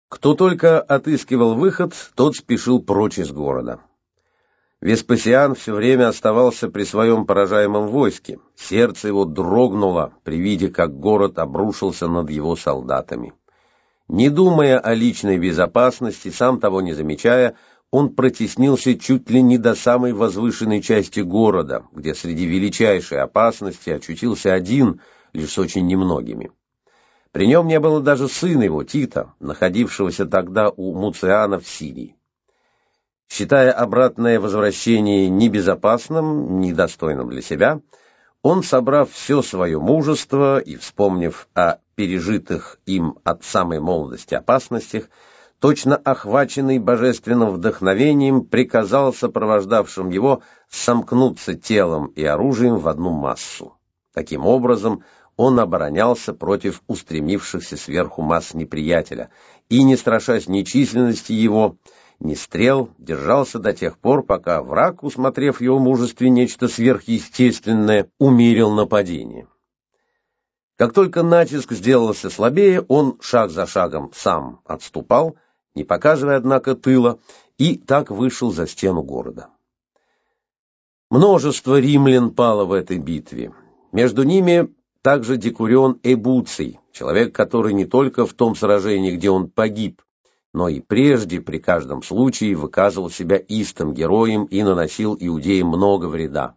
Кто только отыскивал выход, тот спешил прочь из города. Веспасиан все время оставался при своем поражаемом войске. Сердце его дрогнуло при виде, как город обрушился над его солдатами. Не думая о личной безопасности, сам того не замечая, он протеснился чуть ли не до самой возвышенной части города, где среди величайшей опасности очутился один, лишь с очень немногими. При нем не было даже сына его, Тита, находившегося тогда у Муциана в Сирии. Считая обратное возвращение небезопасным, недостойным для себя, он, собрав все свое мужество и вспомнив о пережитых им от самой молодости опасностях, точно охваченный божественным вдохновением, приказал сопровождавшим его сомкнуться телом и оружием в одну массу. Таким образом, он оборонялся против устремившихся сверху масс неприятеля и, не страшась ни численности его, ни стрел, держался до тех пор, пока враг, усмотрев в его мужестве нечто сверхъестественное, умерил нападение. Как только натиск сделался слабее, он шаг за шагом сам отступал, не показывая, однако, тыла, и так вышел за стену города. Множество римлян пало в этой битве. Между ними также Декурион Эбуций, человек, который не только в том сражении, где он погиб, но и прежде при каждом случае выказывал себя истым героем и наносил иудеям много вреда.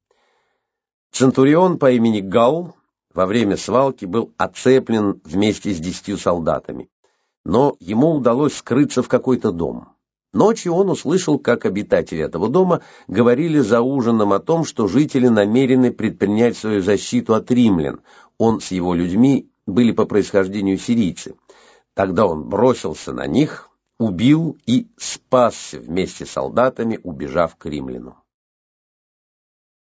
Центурион по имени Галл во время свалки был оцеплен вместе с 10 солдатами, но ему удалось скрыться в какой-то дом. Ночью он услышал, как обитатели этого дома говорили за ужином о том, что жители намерены предпринять свою защиту от римлян. Он с его людьми были по происхождению сирийцы. Тогда он бросился на них, убил и спасся вместе с солдатами, убежав к римлянам.